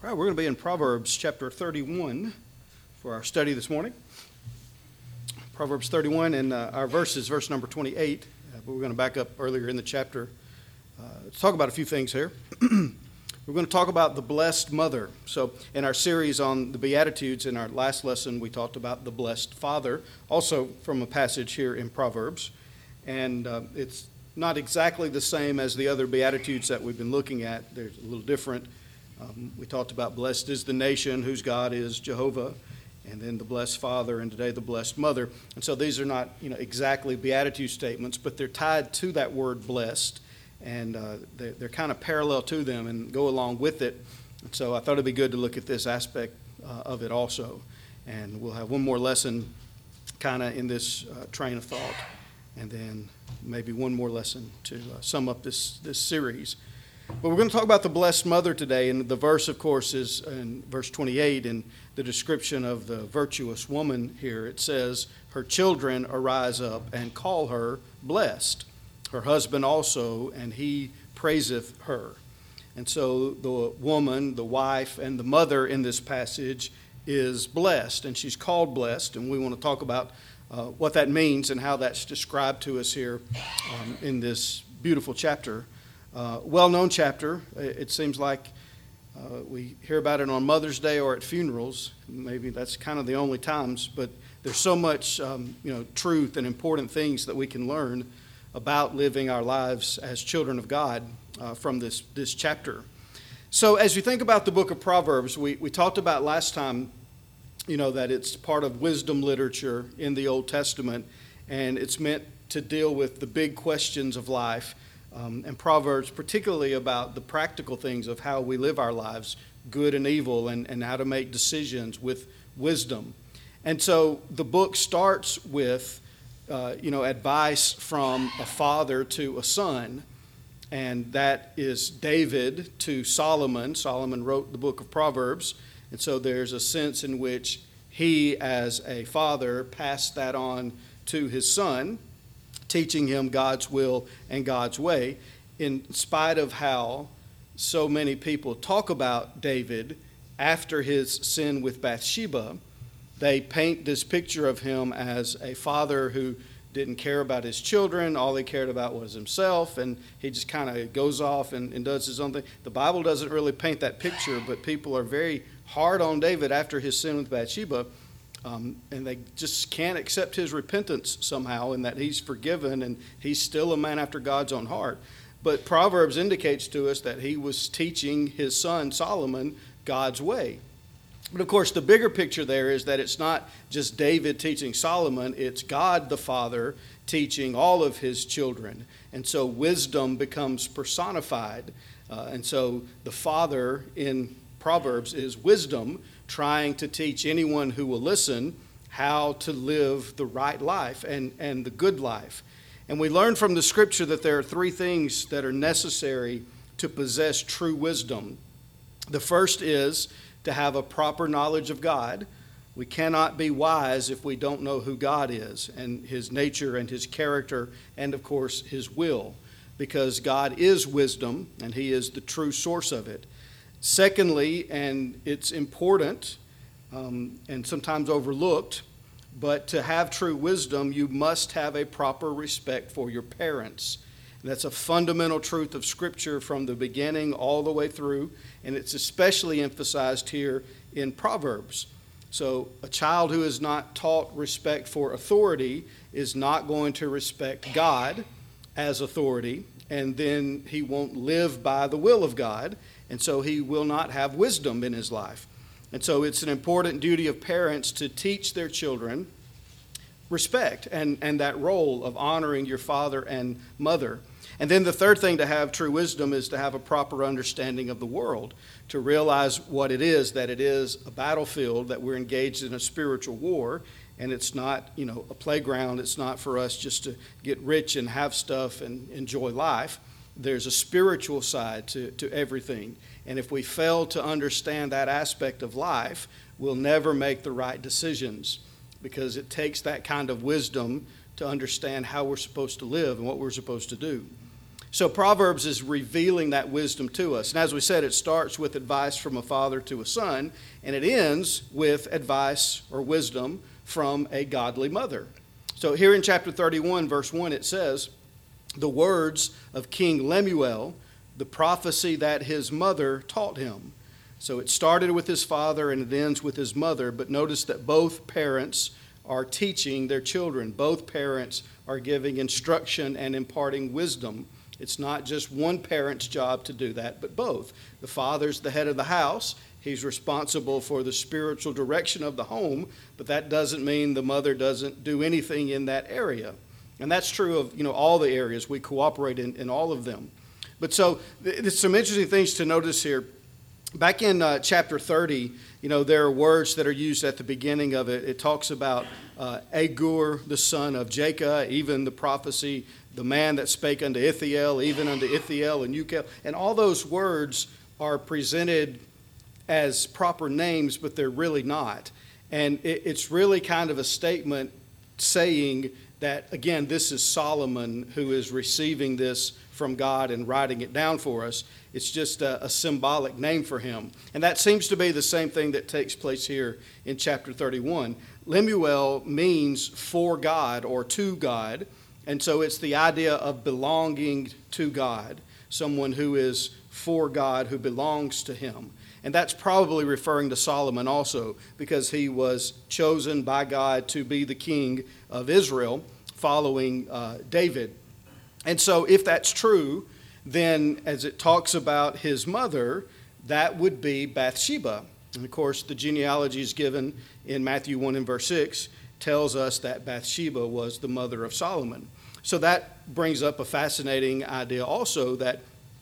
All right, we're going to be in Proverbs chapter 31 for our study this morning. Proverbs 31, and our verse is verse number 28, but we're going to back up earlier in the chapter to talk about a few things here. We're going to talk about the blessed mother. So in our series on the Beatitudes, in our last lesson, we talked about the blessed father, also from a passage here in Proverbs. And it's not exactly the same as the other Beatitudes that we've been looking at. There's a little different. We talked about blessed is the nation whose God is Jehovah, and then the blessed father, and today the blessed mother. And so these are not exactly Beatitude statements, but they're tied to that word blessed, and they're kind of parallel to them and go along with it. And so I thought it'd be good to look at this aspect of it also. And we'll have one more lesson kind of in this train of thought, and then maybe one more lesson to sum up this series. But we're going to talk about the blessed mother today, and the verse, of course, is in verse 28 in the description of the virtuous woman here. It says, her children arise up and call her blessed, her husband also, and he praiseth her. And so the woman, the wife, and the mother in this passage is blessed, and she's called blessed, and we want to talk about what that means and how that's described to us here in this beautiful chapter. Well-known chapter. It seems like we hear about it on Mother's Day or at funerals. Maybe that's kind of the only times, but there's so much truth and important things that we can learn about living our lives as children of God from this chapter. So as you think about the book of Proverbs, we talked about last time, that it's part of wisdom literature in the Old Testament, and it's meant to deal with the big questions of life. And Proverbs, particularly about the practical things of how we live our lives, good and evil, and how to make decisions with wisdom. And so the book starts with, advice from a father to a son, and that is David to Solomon. Solomon wrote the book of Proverbs, and so there's a sense in which he, as a father, passed that on to his son, teaching him God's will and God's way, in spite of how so many people talk about David after his sin with Bathsheba. They paint this picture of him as a father who didn't care about his children. All he cared about was himself, and he just kind of goes off and does his own thing. The Bible doesn't really paint that picture, but people are very hard on David after his sin with Bathsheba. And they just can't accept his repentance somehow, and that he's forgiven and he's still a man after God's own heart. But Proverbs indicates to us that he was teaching his son Solomon God's way. But of course, the bigger picture there is that it's not just David teaching Solomon, it's God the Father teaching all of his children. And so wisdom becomes personified. And so the Father in Proverbs is wisdom, trying to teach anyone who will listen how to live the right life and the good life. And we learn from the scripture that there are three things that are necessary to possess true wisdom. The first is to have a proper knowledge of God. We cannot be wise if we don't know who God is and his nature and his character and, of course, his will, because God is wisdom and he is the true source of it. Secondly, and it's important and sometimes overlooked, but to have true wisdom, you must have a proper respect for your parents. And that's a fundamental truth of Scripture from the beginning all the way through, and it's especially emphasized here in Proverbs. So a child who is not taught respect for authority is not going to respect God as authority, and then he won't live by the will of God. And so he will not have wisdom in his life. And so it's an important duty of parents to teach their children respect and that role of honoring your father and mother. And then the third thing to have true wisdom is to have a proper understanding of the world, to realize what it is, that it is a battlefield, that we're engaged in a spiritual war, and it's not, a playground. It's not for us just to get rich and have stuff and enjoy life. There's a spiritual side to everything. And if we fail to understand that aspect of life, we'll never make the right decisions, because it takes that kind of wisdom to understand how we're supposed to live and what we're supposed to do. So Proverbs is revealing that wisdom to us. And as we said, it starts with advice from a father to a son, and it ends with advice or wisdom from a godly mother. So here in chapter 31, verse 1, it says, the words of King Lemuel, the prophecy that his mother taught him. So it started with his father and it ends with his mother, but notice that both parents are teaching their children. Both parents are giving instruction and imparting wisdom. It's not just one parent's job to do that, but both. The father's the head of the house. He's responsible for the spiritual direction of the home, but that doesn't mean the mother doesn't do anything in that area. And that's true of all the areas. We cooperate in all of them. But so there's some interesting things to notice here. Back in chapter 30, there are words that are used at the beginning of it. It talks about Agur, the son of Jacob, even the prophecy, the man that spake unto Ithiel, even unto Ithiel and Ucal. And all those words are presented as proper names, but they're really not. And it's really kind of a statement saying that, again, this is Solomon who is receiving this from God and writing it down for us. It's just a symbolic name for him. And that seems to be the same thing that takes place here in chapter 31. Lemuel means for God or to God. And so it's the idea of belonging to God, someone who is for God, who belongs to him. And that's probably referring to Solomon also, because he was chosen by God to be the king of Israel following David. And so if that's true, then as it talks about his mother, that would be Bathsheba. And of course, the genealogy is given in Matthew 1 and verse 6, tells us that Bathsheba was the mother of Solomon. So that brings up a fascinating idea also, that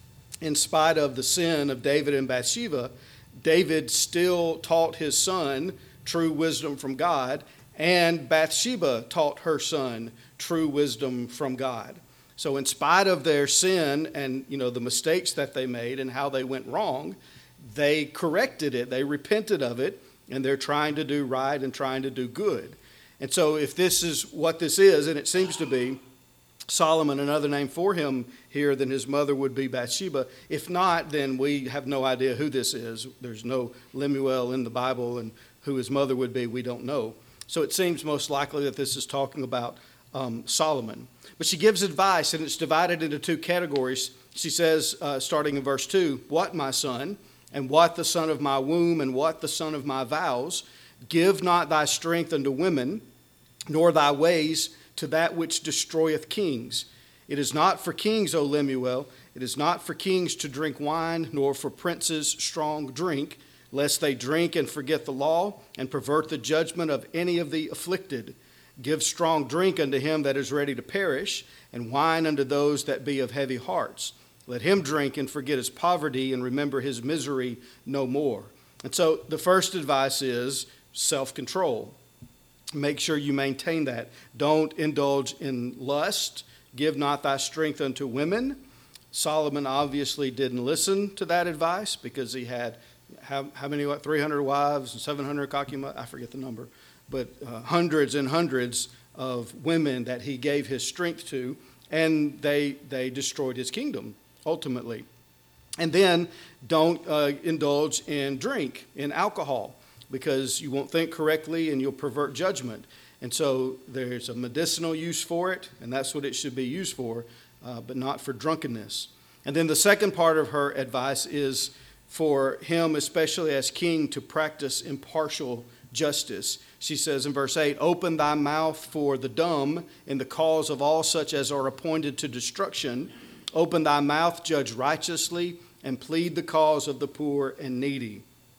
in spite of the sin of David and Bathsheba, David still taught his son true wisdom from God, and Bathsheba taught her son true wisdom from God. So in spite of their sin and the mistakes that they made and how they went wrong, they corrected it, they repented of it, and they're trying to do right and trying to do good. And so if this is what this is, and it seems to be, Solomon, another name for him here, then his mother would be Bathsheba. If not, then we have no idea who this is. There's no Lemuel in the Bible, and who his mother would be, we don't know. So it seems most likely that this is talking about Solomon. But she gives advice, and it's divided into two categories. She says, starting in verse 2, "What, my son, and what the son of my womb, and what the son of my vows? Give not thy strength unto women, nor thy ways to that which destroyeth kings. It is not for kings, O Lemuel, it is not for kings to drink wine, nor for princes strong drink, lest they drink and forget the law, and pervert the judgment of any of the afflicted. Give strong drink unto him that is ready to perish, and wine unto those that be of heavy hearts. Let him drink and forget his poverty, and remember his misery no more." And so the first advice is self-control. Make sure you maintain that. Don't indulge in lust. Give not thy strength unto women. Solomon obviously didn't listen to that advice, because he had how many, 300 wives and 700 concubines? I forget the number. But hundreds and hundreds of women that he gave his strength to, and they destroyed his kingdom, ultimately. And then don't indulge in drink, in alcohol, because you won't think correctly and you'll pervert judgment. And so there's a medicinal use for it, and that's what it should be used for, but not for drunkenness. And then the second part of her advice is for him, especially as king, to practice impartial justice. She says in verse 8, "Open thy mouth for the dumb in the cause of all such as are appointed to destruction. Open thy mouth, judge righteously, and plead the cause of the poor and needy."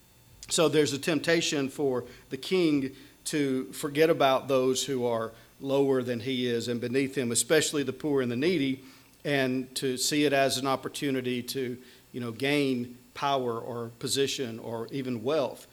So there's a temptation for the king to forget about those who are lower than he is and beneath him, especially the poor and the needy, and to see it as an opportunity to, gain power or position or even wealth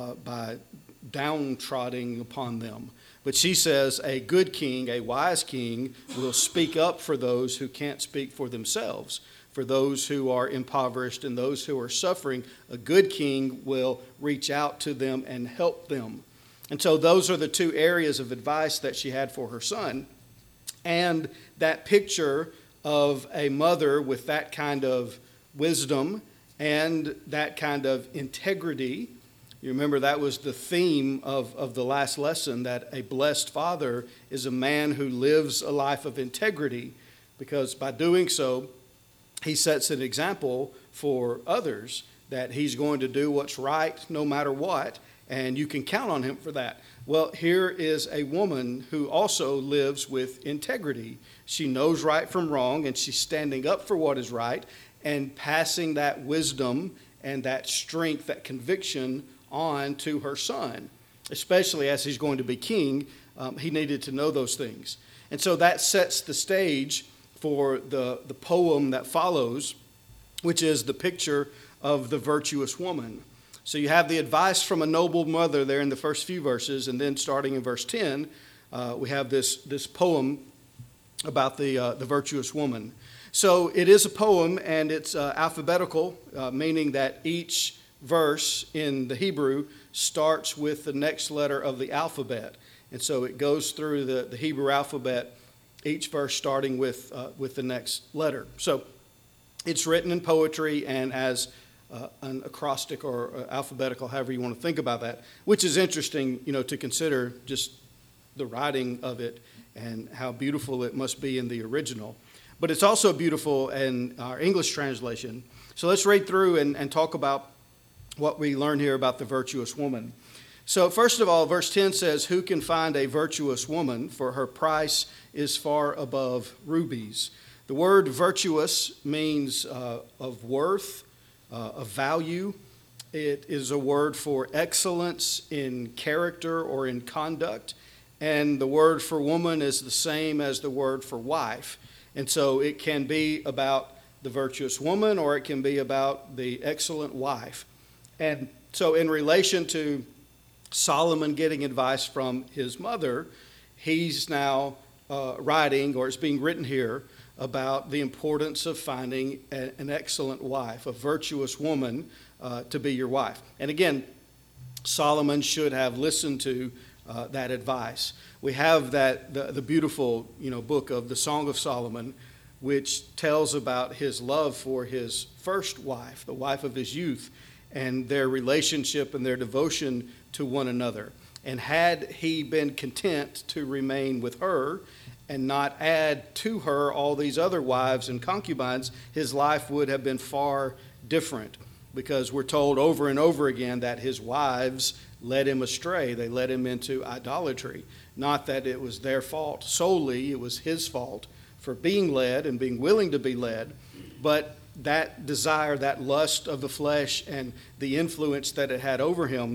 by downtrodden upon them. But she says a good king, a wise king, will speak up for those who can't speak for themselves, for those who are impoverished and those who are suffering. A good king will reach out to them and help them. And so those are the two areas of advice that she had for her son. And that picture of a mother with that kind of wisdom and that kind of integrity. You remember that was the theme of the last lesson, that a blessed father is a man who lives a life of integrity, because by doing so, he sets an example for others that he's going to do what's right no matter what, and you can count on him for that. Well, here is a woman who also lives with integrity. She knows right from wrong, and she's standing up for what is right and passing that wisdom and that strength, that conviction on to her son, especially as he's going to be king. He needed to know those things. And so that sets the stage for the poem that follows, which is the picture of the virtuous woman. So you have the advice from a noble mother there in the first few verses, and then starting in verse 10, we have this poem about the virtuous woman. So it is a poem, and it's alphabetical, meaning that each verse in the Hebrew starts with the next letter of the alphabet. And so it goes through the Hebrew alphabet, each verse starting with the next letter. So it's written in poetry and as an acrostic or alphabetical, however you want to think about that, which is interesting, to consider just the writing of it and how beautiful it must be in the original. But it's also beautiful in our English translation. So let's read through and talk about what we learn here about the virtuous woman. So first of all, verse 10 says, "Who can find a virtuous woman? For her price is far above rubies." The word virtuous means of worth, of value. It is a word for excellence in character or in conduct. And the word for woman is the same as the word for wife. And so it can be about the virtuous woman, or it can be about the excellent wife. And so in relation to Solomon getting advice from his mother, he's now writing, or it's being written here, about the importance of finding an excellent wife, a virtuous woman to be your wife. And again, Solomon should have listened to that advice. We have the beautiful book of the Song of Solomon, which tells about his love for his first wife, the wife of his youth, and their relationship and their devotion to one another. And had he been content to remain with her and not add to her all these other wives and concubines, his life would have been far different, because we're told over and over again that his wives led him astray. They led him into idolatry. Not that it was their fault solely, it was his fault for being led and being willing to be led. But that desire, that lust of the flesh and the influence that it had over him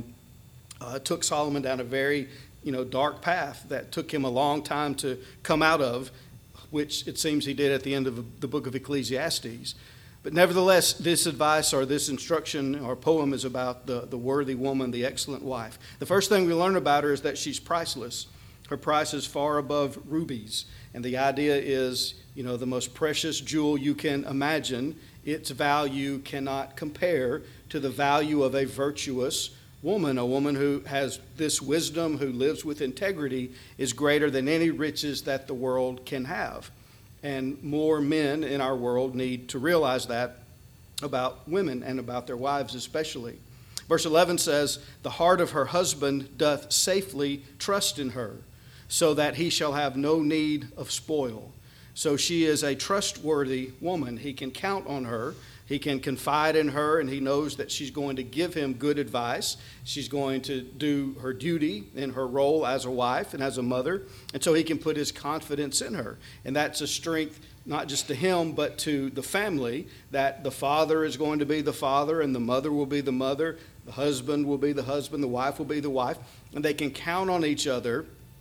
took Solomon down a very dark path that took him a long time to come out of, which it seems he did at the end of the book of Ecclesiastes. But nevertheless, this advice or this instruction or poem is about the worthy woman, the excellent wife. The first thing we learn about her is that she's priceless. Her price is far above rubies. And the idea is, the most precious jewel you can imagine, its value cannot compare to the value of a virtuous woman. A woman who has this wisdom, who lives with integrity, is greater than any riches that the world can have. And more men in our world need to realize that about women and about their wives especially. Verse 11 says, "The heart of her husband doth safely trust in her, so that he shall have no need of spoil." So she is a trustworthy woman. He can count on her. He can confide in her, and he knows that she's going to give him good advice. She's going to do her duty in her role as a wife and as a mother, and so he can put his confidence in her. And that's a strength not just to him, but to the family, that the father is going to be the father, and the mother will be the mother, the husband will be the husband, the wife will be the wife, and they can count on each other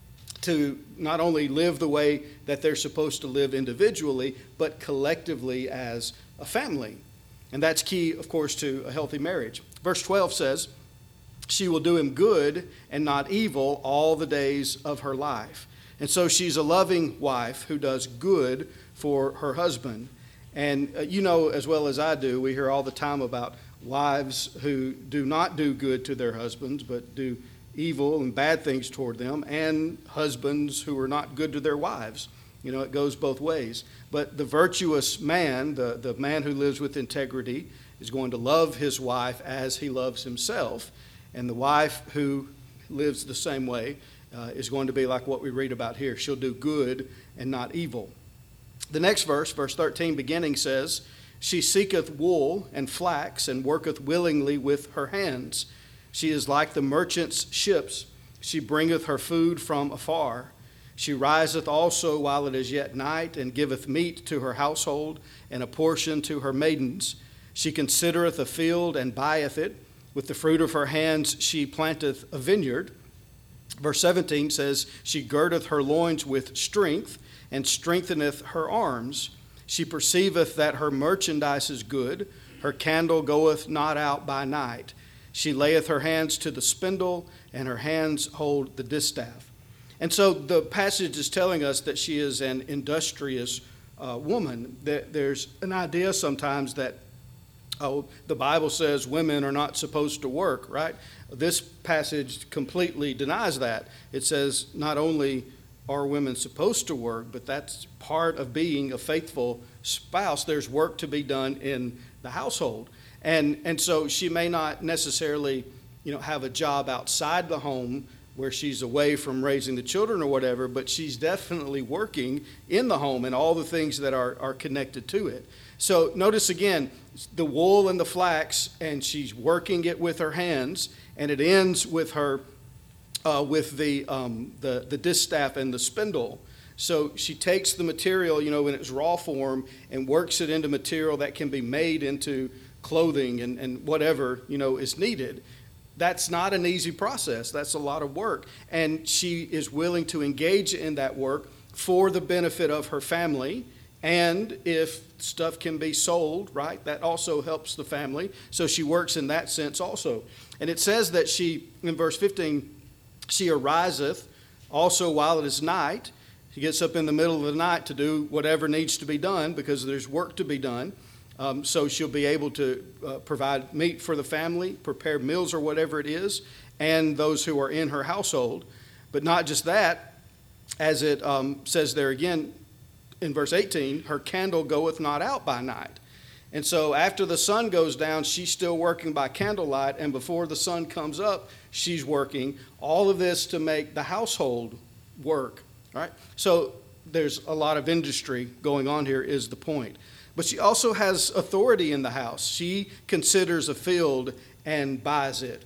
to not only live the way that they're supposed to live individually, but collectively as a family. And that's key, of course, to a healthy marriage. Verse 12 says, "She will do him good and not evil all the days of her life." And so she's a loving wife who does good for her husband. And as well as I do, we hear all the time about wives who do not do good to their husbands, but do evil and bad things toward them, and husbands who are not good to their wives. It goes both ways. But the virtuous man, the man who lives with integrity, is going to love his wife as he loves himself. And the wife who lives the same way is going to be like what we read about here. She'll do good and not evil. The next verse 13 beginning says, she seeketh wool and flax and worketh willingly with her hands. She is like the merchant's ships. She bringeth her food from afar. She riseth also while it is yet night, and giveth meat to her household, and a portion to her maidens. She considereth a field, and buyeth it. With the fruit of her hands she planteth a vineyard. Verse 17 says, she girdeth her loins with strength, and strengtheneth her arms. She perceiveth that her merchandise is good. Her candle goeth not out by night. She layeth her hands to the spindle, and her hands hold the distaff. And so the passage is telling us that she is an industrious woman. There's an idea sometimes that, the Bible says women are not supposed to work, right? This passage completely denies that. It says not only are women supposed to work, but that's part of being a faithful spouse. There's work to be done in the household. And so she may not necessarily, have a job outside the home where she's away from raising the children or whatever, but she's definitely working in the home and all the things that are connected to it. So notice again, the wool and the flax, and she's working it with her hands, and it ends with her with the distaff and the spindle. So she takes the material, in its raw form, and works it into material that can be made into clothing and whatever, is needed. That's not an easy process. That's a lot of work. And she is willing to engage in that work for the benefit of her family. And if stuff can be sold, right, that also helps the family. So she works in that sense also. And it says that she, in verse 15, she ariseth also while it is night. She gets up in the middle of the night to do whatever needs to be done because there's work to be done. So she'll be able to provide meat for the family, prepare meals or whatever it is, and those who are in her household. But not just that, as it says there again in verse 18, her candle goeth not out by night. And so after the sun goes down, she's still working by candlelight, and before the sun comes up, she's working. All of this to make the household work. All right? So there's a lot of industry going on here is the point. But she also has authority in the house. She considers a field and buys it.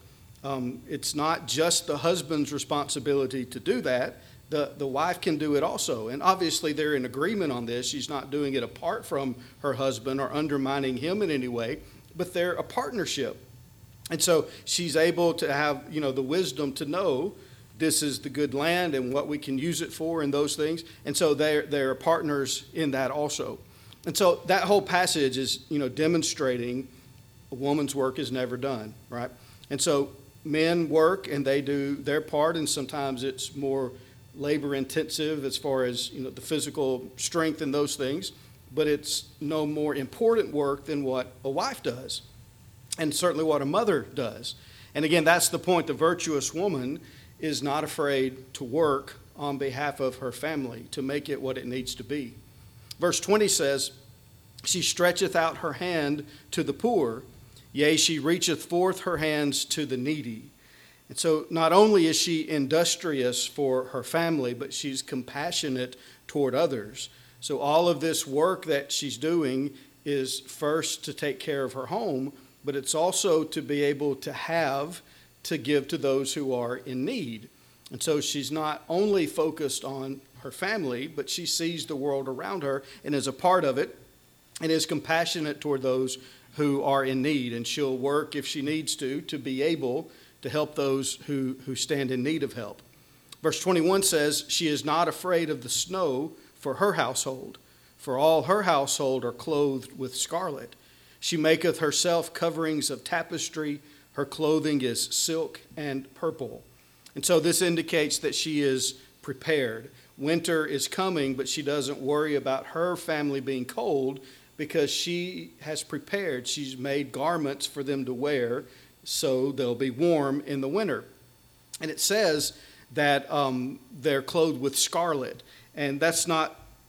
It's not just the husband's responsibility to do that. The wife can do it also. And obviously they're in agreement on this. She's not doing it apart from her husband or undermining him in any way, but they're a partnership. And so she's able to have, the wisdom to know this is the good land and what we can use it for and those things. And so they're partners in that also. And so that whole passage is, demonstrating a woman's work is never done, right? And so men work and they do their part, and sometimes it's more labor intensive as far as, the physical strength and those things, but it's no more important work than what a wife does, and certainly what a mother does. And again, that's the point. The virtuous woman is not afraid to work on behalf of her family to make it what it needs to be. Verse 20 says, she stretcheth out her hand to the poor, yea, she reacheth forth her hands to the needy. And so not only is she industrious for her family, but she's compassionate toward others. So all of this work that she's doing is first to take care of her home, but it's also to be able to have to give to those who are in need. And so she's not only focused on her family, but she sees the world around her and is a part of it and is compassionate toward those who are in need. And she'll work if she needs to be able to help those who stand in need of help. Verse 21 says, she is not afraid of the snow for her household, for all her household are clothed with scarlet. She maketh herself coverings of tapestry, her clothing is silk and purple. And so this indicates that she is prepared. Winter is coming, but she doesn't worry about her family being cold because she has prepared. She's made garments for them to wear so they'll be warm in the winter. And it says that they're clothed with scarlet. And that's not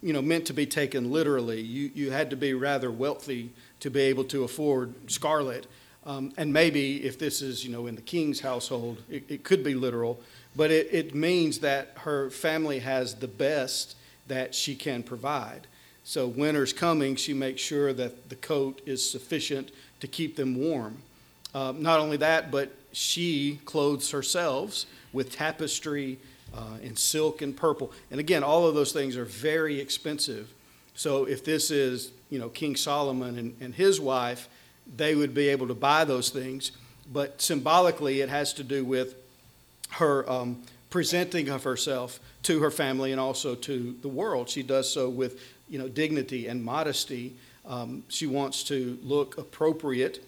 meant to be taken literally. You had to be rather wealthy to be able to afford scarlet. And maybe if this is, in the king's household, it could be literal. But it means that her family has the best that she can provide. So winter's coming, she makes sure that the coat is sufficient to keep them warm. Not only that, but she clothes herself with tapestry and silk and purple. And again, all of those things are very expensive. So if this is, King Solomon and his wife, they would be able to buy those things. But symbolically, it has to do with her presenting of herself to her family and also to the world. She does so with, dignity and modesty. She wants to look appropriate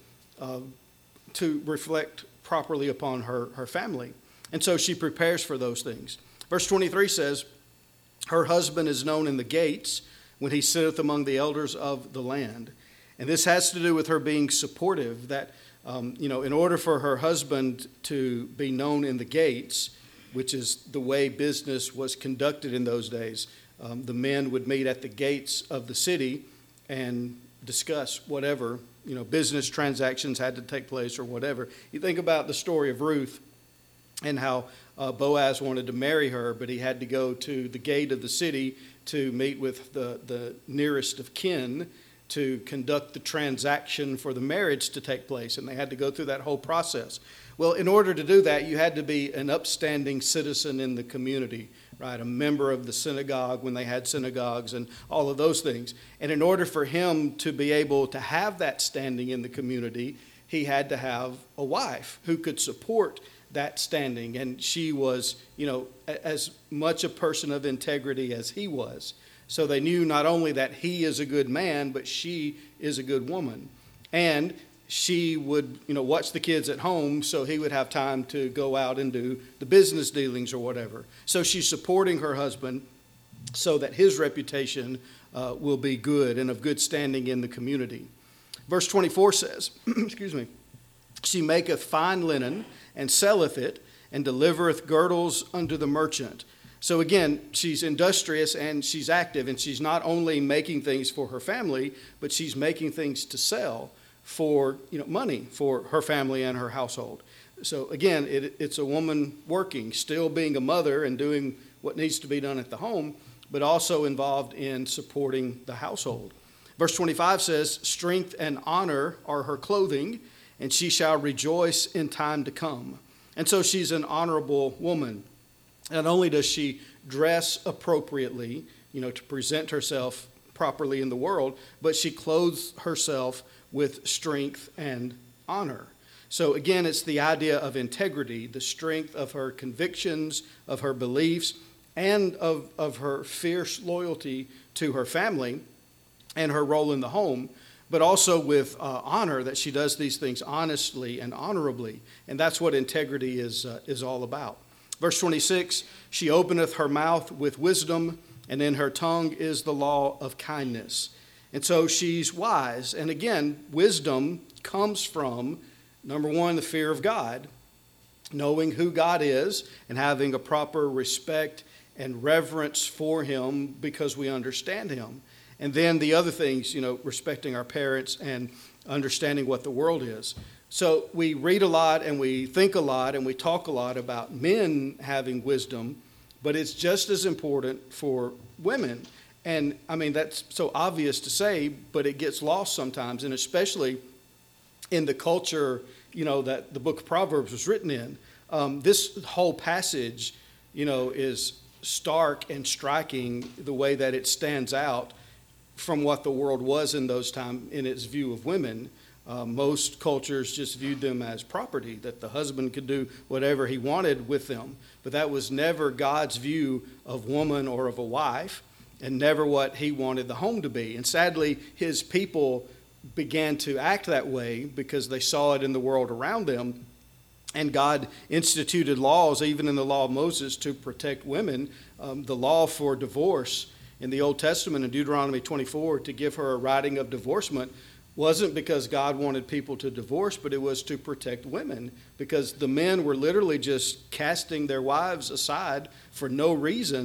to reflect properly upon her family. And so she prepares for those things. Verse 23 says, her husband is known in the gates when he sitteth among the elders of the land. And this has to do with her being supportive, that, in order for her husband to be known in the gates, which is the way business was conducted in those days, the men would meet at the gates of the city and discuss whatever, business transactions had to take place or whatever. You think about the story of Ruth and how Boaz wanted to marry her, but he had to go to the gate of the city to meet with the nearest of kin to conduct the transaction for the marriage to take place, and they had to go through that whole process. Well, in order to do that, you had to be an upstanding citizen in the community, right? A member of the synagogue when they had synagogues and all of those things. And in order for him to be able to have that standing in the community, he had to have a wife who could support that standing. And she was, as much a person of integrity as he was. So they knew not only that he is a good man, but she is a good woman. And she would, watch the kids at home so he would have time to go out and do the business dealings or whatever. So she's supporting her husband so that his reputation will be good and of good standing in the community. Verse 24 says, excuse me, she maketh fine linen and selleth it and delivereth girdles unto the merchant. So again, she's industrious and she's active, and she's not only making things for her family, but she's making things to sell for money for her family and her household. So again, it's a woman working, still being a mother and doing what needs to be done at the home, but also involved in supporting the household. Verse 25 says, strength and honor are her clothing, and she shall rejoice in time to come. And so she's an honorable woman. Not only does she dress appropriately, to present herself properly in the world, but she clothes herself with strength and honor. So again, it's the idea of integrity, the strength of her convictions, of her beliefs, and of her fierce loyalty to her family and her role in the home, but also with honor, that she does these things honestly and honorably. And that's what integrity is all about. Verse 26, she openeth her mouth with wisdom, and in her tongue is the law of kindness. And so she's wise. And again, wisdom comes from, number one, the fear of God, knowing who God is and having a proper respect and reverence for him because we understand him. And then the other things, respecting our parents and understanding what the world is. So we read a lot and we think a lot and we talk a lot about men having wisdom, but it's just as important for women. And I mean, that's so obvious to say, but it gets lost sometimes, and especially in the culture, that the book of Proverbs was written in. This whole passage, is stark and striking the way that it stands out from what the world was in those times in its view of women. Most cultures just viewed them as property, that the husband could do whatever he wanted with them. But that was never God's view of woman or of a wife, and never what he wanted the home to be. And sadly, his people began to act that way because they saw it in the world around them. And God instituted laws, even in the law of Moses, to protect women. The law for divorce in the Old Testament in Deuteronomy 24, to give her a writing of divorcement, wasn't because God wanted people to divorce, but it was to protect women, because the men were literally just casting their wives aside for no reason,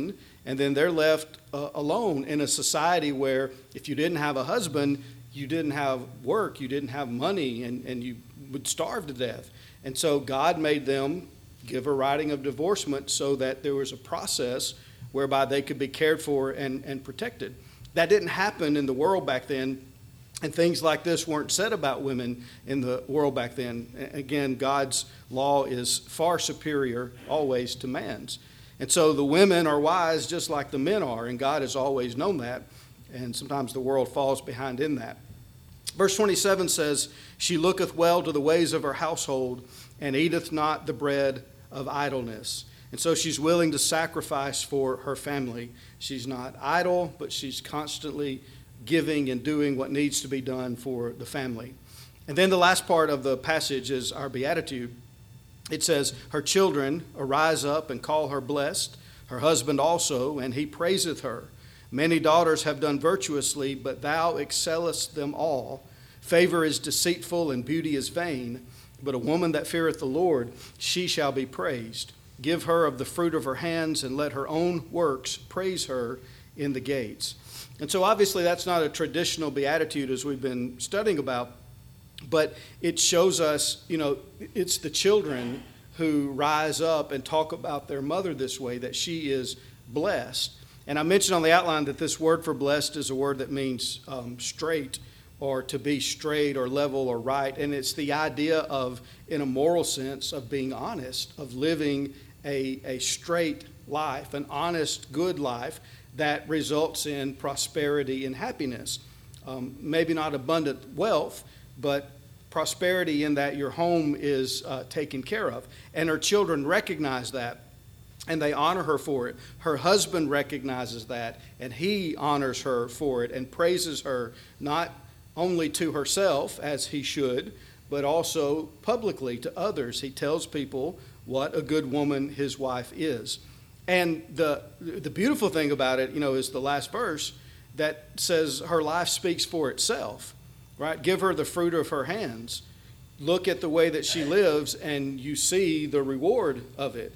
and then they're left alone in a society where if you didn't have a husband, you didn't have work, you didn't have money, and you would starve to death. And so God made them give a writing of divorcement so that there was a process whereby they could be cared for and protected. That didn't happen in the world back then, and things like this weren't said about women in the world back then. Again, God's law is far superior always to man's. And so the women are wise just like the men are, and God has always known that, and sometimes the world falls behind in that. Verse 27 says, "She looketh well to the ways of her household, and eateth not the bread of idleness." And so she's willing to sacrifice for her family. She's not idle, but she's constantly giving and doing what needs to be done for the family. And then the last part of the passage is our beatitude. It says, "Her children arise up and call her blessed, her husband also, and he praiseth her. Many daughters have done virtuously, but thou excellest them all. Favor is deceitful and beauty is vain, but a woman that feareth the Lord, she shall be praised. Give her of the fruit of her hands, and let her own works praise her in the gates." And so obviously that's not a traditional beatitude as we've been studying about, but it shows us, it's the children who rise up and talk about their mother this way, that she is blessed. And I mentioned on the outline that this word for blessed is a word that means straight, or to be straight or level or right. And it's the idea of, in a moral sense, of being honest, of living a straight life, an honest, good life that results in prosperity and happiness. Maybe not abundant wealth, but prosperity in that your home is taken care of. And her children recognize that, and they honor her for it. Her husband recognizes that, and he honors her for it and praises her, not only to herself, as he should, but also publicly to others. He tells people what a good woman his wife is. And the beautiful thing about it, is the last verse that says her life speaks for itself, right? Give her the fruit of her hands. Look at the way that she lives, and you see the reward of it.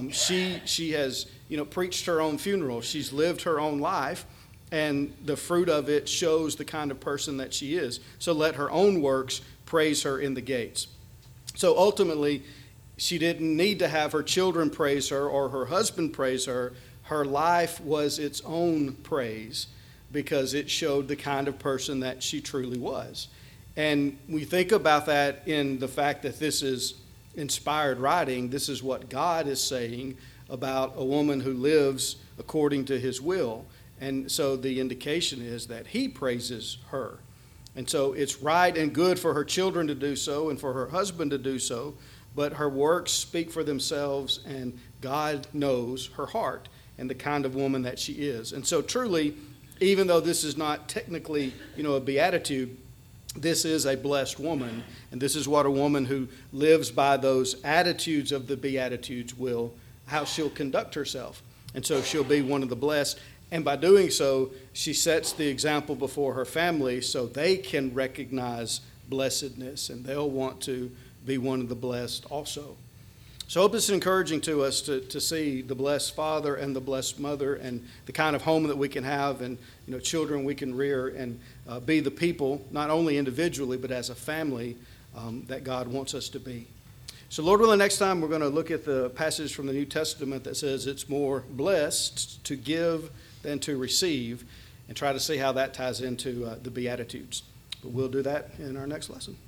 She has, preached her own funeral. She's lived her own life, and the fruit of it shows the kind of person that she is. So let her own works praise her in the gates. So ultimately, she didn't need to have her children praise her or her husband praise her. Her life was its own praise because it showed the kind of person that she truly was. And we think about that in the fact that this is inspired writing. This is what God is saying about a woman who lives according to his will. And so the indication is that he praises her. And so it's right and good for her children to do so and for her husband to do so, but her works speak for themselves, and God knows her heart and the kind of woman that she is. And so truly, even though this is not technically, a beatitude, this is a blessed woman, and this is what a woman who lives by those attitudes of the Beatitudes how she'll conduct herself. And so she'll be one of the blessed, and by doing so, she sets the example before her family so they can recognize blessedness, and they'll want to be one of the blessed also. So I hope it's encouraging to us to see the blessed father and the blessed mother and the kind of home that we can have and children we can rear and be the people, not only individually but as a family that God wants us to be. So Lord willing, next time we're going to look at the passage from the New Testament that says it's more blessed to give than to receive, and try to see how that ties into the Beatitudes. But we'll do that in our next lesson.